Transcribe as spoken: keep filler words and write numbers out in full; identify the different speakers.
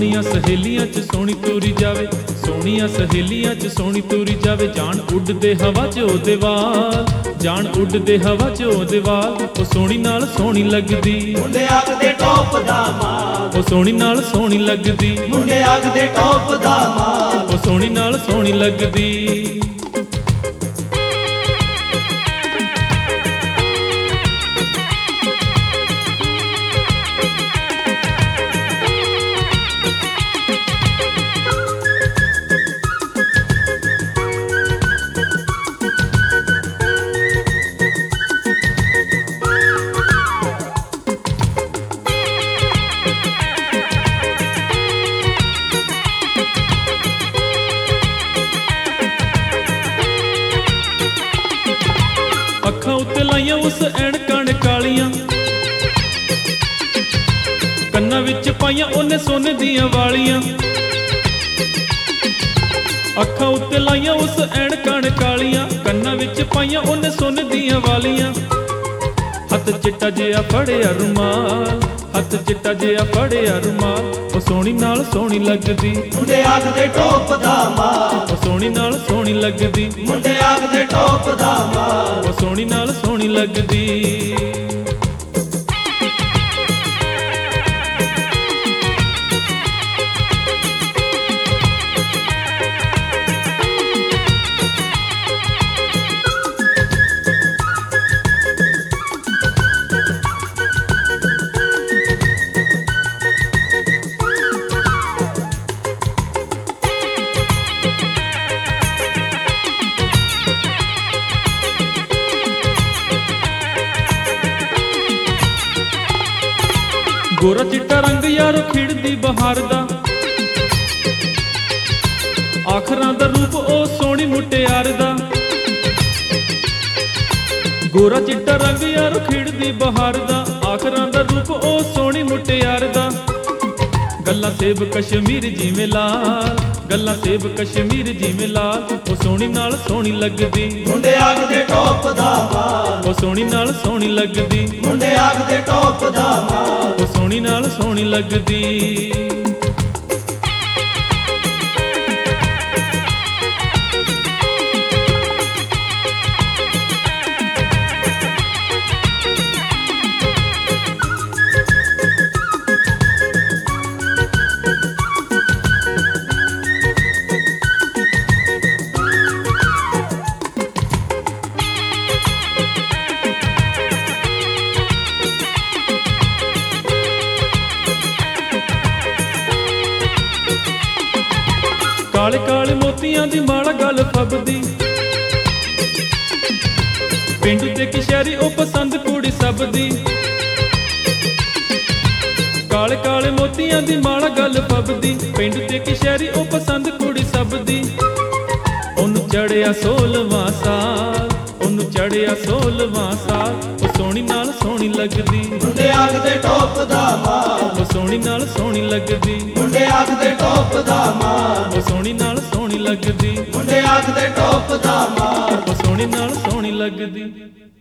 Speaker 1: ਸੋਹਣੀਆਂ ਸਹੇਲੀਆਂ ਚ ਸੋਹਣੀ ਤੁਰੀ ਜਾਵੇ, ਸੋਹਣੀਆਂ ਸਹੇਲੀਆਂ ਚ ਸੋਹਣੀ ਤੁਰੀ ਜਾਵੇ। ਜਾਣ ਉੱਡਦੇ ਹਵਾ ਚ ਉਹਦੇ ਵਾਲ, ਜਾਣ ਉੱਡਦੇ ਹਵਾ ਚ ਉਹਦੇ ਵਾਲ। ਉਹ ਸੋਹਣੀ ਨਾਲ ਸੋਹਣੀ ਲੱਗਦੀ,
Speaker 2: ਮੁੰਡੇ ਆਖਦੇ ਟੌਪ ਦਾ ਮਾਲ।
Speaker 1: ਉਹ ਸੋਹਣੀ ਨਾਲ ਸੋਹਣੀ ਲੱਗਦੀ,
Speaker 2: ਮੁੰਡੇ ਆਖਦੇ ਟੌਪ ਦਾ ਮਾਲ।
Speaker 1: ਉਹ ਸੋਹਣੀ ਨਾਲ ਸੋਹਣੀ ਲੱਗਦੀ। ਅੱਖਾਂ ਉੱਤੇ ਲਾਈਆਂ ਉਸ ਐਨਕਾਂ ਨੇ ਕਾਲੀਆਂ, ਕੰਨਾਂ ਵਿੱਚ ਪਾਈਆਂ ਉਹਨੇ ਸੋਨੇ ਦੀਆਂ ਵਾਲੀਆਂ। ਅੱਖਾਂ ਉੱਤੇ ਲਾਈਆਂ ਉਸ ਐਨਕਾਂ ਨੇ ਕਾਲੀਆਂ, ਕੰਨਾਂ ਵਿੱਚ ਪਾਈਆਂ ਉਹਨੇ ਸੋਨੇ ਦੀਆਂ ਵਾਲੀਆਂ। ਹੱਥ ਚਿੱਟਾ ਜਿਹਾ ਫੜਿਆ ਰੁਮਾਲ, ਹੱਥ ਚਿੱਟਾ ਜਿਹਾ ਫੜਿਆ ਰੁਮਾਲ। ਉਹ ਸੋਹਣੀ ਨਾਲ ਸੋਹਣੀ ਲੱਗਦੀ,
Speaker 2: ਮੁੰਡੇ ਆਖਦੇ ਟੌਪ ਦਾ ਮਾਲ।
Speaker 1: ਉਹ ਸੋਹਣੀ ਨਾਲ ਸੋਹਣੀ ਲੱਗਦੀ,
Speaker 2: ਮੁੰਡੇ ਆਖਦੇ ਟੌਪ ਦਾ ਮਾਲ।
Speaker 1: ਉਹ ਸੋਹਣੀ ਨਾਲ ਸੋਹਣੀ ਲੱਗਦੀ। ਗੋਰਾ ਚਿੱਟਾ ਰੰਗ ਯਾਰੋ ਖਿੜਦੀ ਬਹਾਰ ਦਾ, ਆਖਰਾਂ ਦਾ ਰੂਪ ਉਹ ਸੋਹਣੀ ਮੁਟਿਆਰ ਦਾ। ਗੋਰਾ ਚਿੱਟਾ ਰੰਗ ਯਾਰੋ ਖਿੜਦੀ ਬਹਾਰ ਦਾ, ਆਖਰਾਂ ਦਾ ਰੂਪ ਉਹ ਸੋਹਣੀ ਮੁਟਿਆਰ ਦਾ। ਗੱਲਾਂ ਸੇਬ ਕਸ਼ਮੀਰ ਜਿਵੇਂ ਲਾਲ, ਗੱਲਾਂ ਸੇਬ ਕਸ਼ਮੀਰ ਜਿਵੇਂ ਲਾਲ। ਉਹ ਸੋਹਣੀ ਨਾਲ ਸੋਹਣੀ ਲੱਗਦੀ,
Speaker 2: ਮੁੰਡੇ ਆਖਦੇ ਟੌਪ ਦਾ ਮਾਲ।
Speaker 1: ਉਹ ਸੋਹਣੀ ਨਾਲ ਸੋਹਣੀ ਲੱਗਦੀ,
Speaker 2: ਮੁੰਡੇ ਆਖਦੇ ਟੌਪ ਦਾ ਮਾਲ।
Speaker 1: ਉਹ ਸੋਹਣੀ ਨਾਲ ਸੋਹਣੀ ਲੱਗਦੀ। ਕਾਲੇ ਕਾਲੇ ਮੋਤੀਆਂ ਦੀ ਮਾਲਾ ਗਲ ਫੱਬਦੀ, ਪਿੰਡੂ ਤੇ ਕੀ ਸ਼ਹਿਰੀ ਉਹ ਪਸੰਦ ਕੁੜੀ ਸਭ ਦੀ। ਕਾਲੇ ਕਾਲੇ ਮੋਤੀਆਂ ਦੀ ਮਾਲਾ ਗਲ ਫੱਬਦੀ, ਪਿੰਡੂ ਤੇ ਕੀ ਸ਼ਹਿਰੀ ਉਹ ਪਸੰਦ ਕੁੜੀ ਸਭ ਦੀ। ਉਹਨੂੰ ਚੜਿਆ ਸੋਲਵਾਂ ਸਾਲ, ਉਹਨੂੰ ਚੜਿਆ ਸੋਲਵਾਂ ਸਾਲ। ਉਹ ਸੋਹਣੀ ਨਾਲ ਸੋਹਣੀ ਲੱਗਦੀ,
Speaker 2: ਮੁੰਡੇ ਆਖਦੇ ਟੌਪ ਦਾ ਮਾਲ।
Speaker 1: ਉਹ ਸੋਹਣੀ ਨਾਲ ਸੋਹਣੀ ਲੱਗਦੀ,
Speaker 2: ਮੁੰਡੇ ਆਖਦੇ ਟੌਪ ਦਾ ਮਾਲ।
Speaker 1: ਉਹ ਸੋਹਣੀ ਨਾਲ ਸੋਹਣੀ ਲੱਗਦੀ,
Speaker 2: ਮੁੰਡੇ ਆਖਦੇ ਟੌਪ ਦਾ ਮਾਲ।
Speaker 1: ਉਹ ਸੋਹਣੀ ਨਾਲ ਸੋਹਣੀ ਲੱਗਦੀ।